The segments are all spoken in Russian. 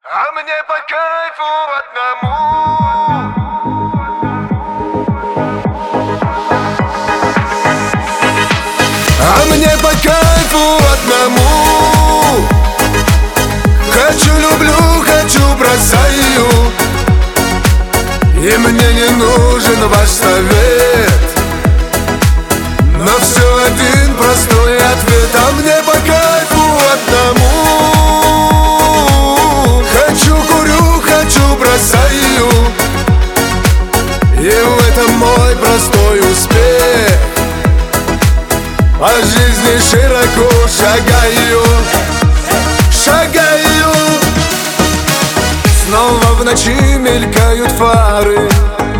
А мне по кайфу одному. А мне по кайфу одному. Хочу, люблю, хочу, бросаю. И мне не нужен ваш совет, но все один простой ответ. А мне по кайфу одному. Хочу, курю, хочу, бросаю. И в этом мой простой успех. По жизни широко шагаю, шагаю. Снова в ночи мелькают фары,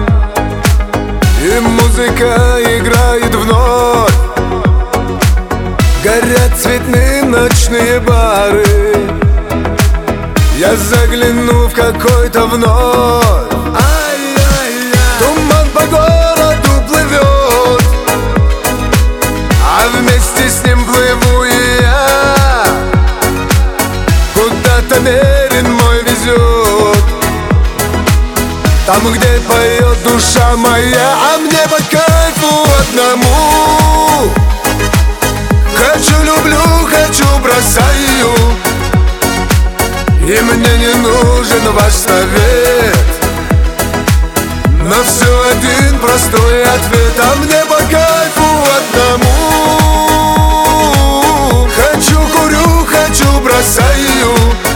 и музыка играет вновь. Горят цветные ночные бары. Я загляну в какой-то вновь. Туман по городу плывет, а вместе с ним плыву и я. Куда-то мерин мой везет, там, где поет душа моя. А мне по кайфу одному. Хочу, люблю, хочу, бросаю. И мне не нужен ваш совет, но все один простой ответ. А мне по кайфу одному. Хочу, курю, хочу, бросаю.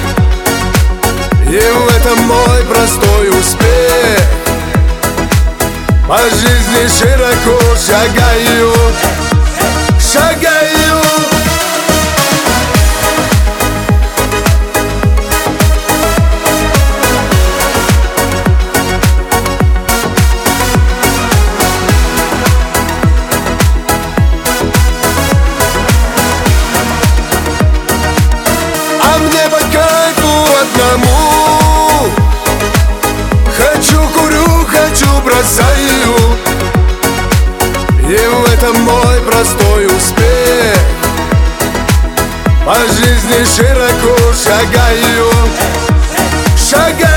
И в этом мой простой успех. По жизни широко шагаю, шагаю. А мне по кайфу одному. Хочу, курю, хочу, бросаю. И в этом мой простой успех. По жизни широко шагаю, шагаю.